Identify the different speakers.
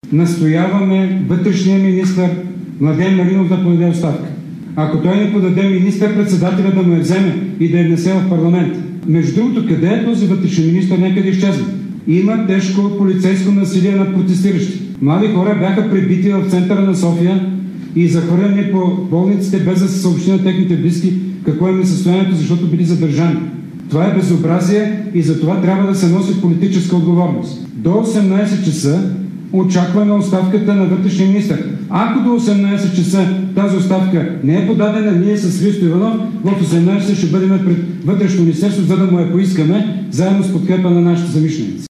Speaker 1: Настояваме вътрешния министър Младен Маринов да подаде оставка. Ако той не подаде, министър-председателя да му я вземе и да я внесе в парламент. Между другото, къде е този вътрешен министър? Някъде изчезва. Има тежко полицейско насилие над протестиращи. Млади хора бяха пребити в центъра на София и захвърлени по болниците, без да се съобщи на техните близки какво е състоянието, защото били задържани. Това е безобразие и за това трябва да се носи политическа отговорност. До 18 часа очакваме оставката на вътрешния министър. Ако до 18 часа тази оставка не е подадена, ние с Христо Иванов в 18 ще бъдем пред Вътрешно министерство, за да му я поискаме, заедно с подкрепа на нашите съмишленици.